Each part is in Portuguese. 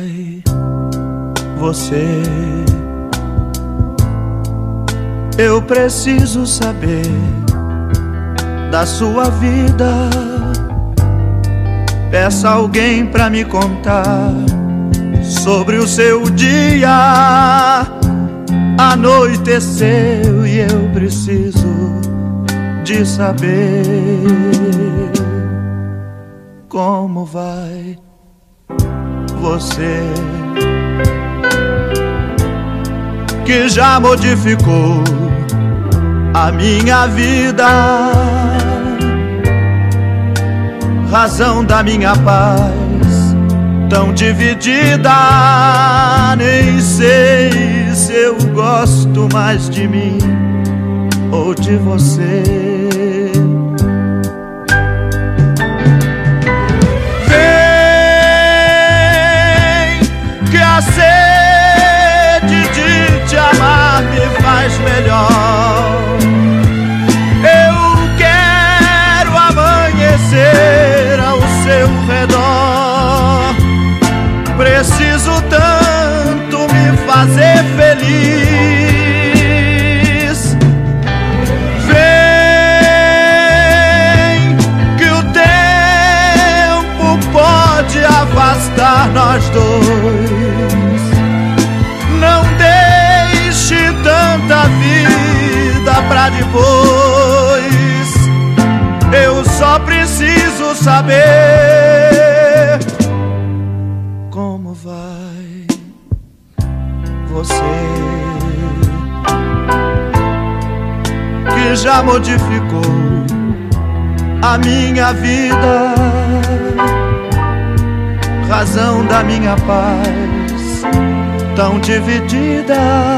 vai você? Eu preciso saber da sua vida. Peça alguém pra me contar sobre o seu dia. Anoiteceu e eu preciso de saber como vai você, que já modificou a minha vida, razão da minha paz tão dividida. Nem sei se eu gosto mais de mim ou de você. Vem, que a sede de te amar me faz melhor. Eu quero amanhecer ao seu redor. Preciso tanto me fazer feliz. Vem, que o tempo pode afastar nós dois. Não deixe tanta vida pra depois. Eu só preciso saber como vai você, que já modificou a minha vida, razão da minha paz tão dividida.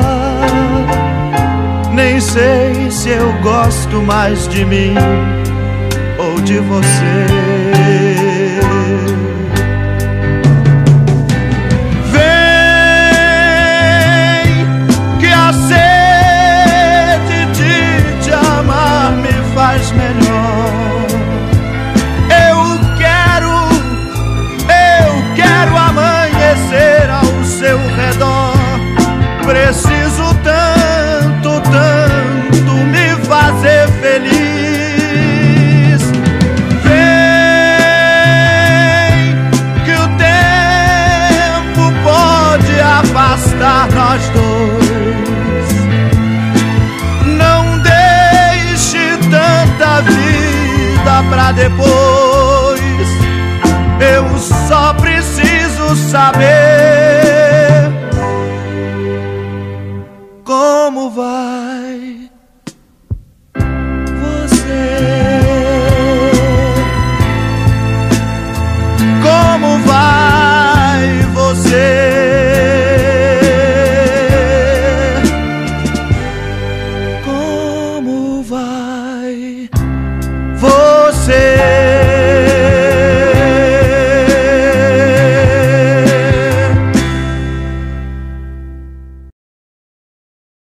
Nem sei se eu gosto mais de mim ou de você. Vem, que a sede de te amar me faz melhor. Eu quero amanhecer ao seu redor. Preciso tanto, tanto me fazer feliz. Vem, que o tempo pode afastar nós dois. Não deixe tanta vida pra depois. Eu só preciso saber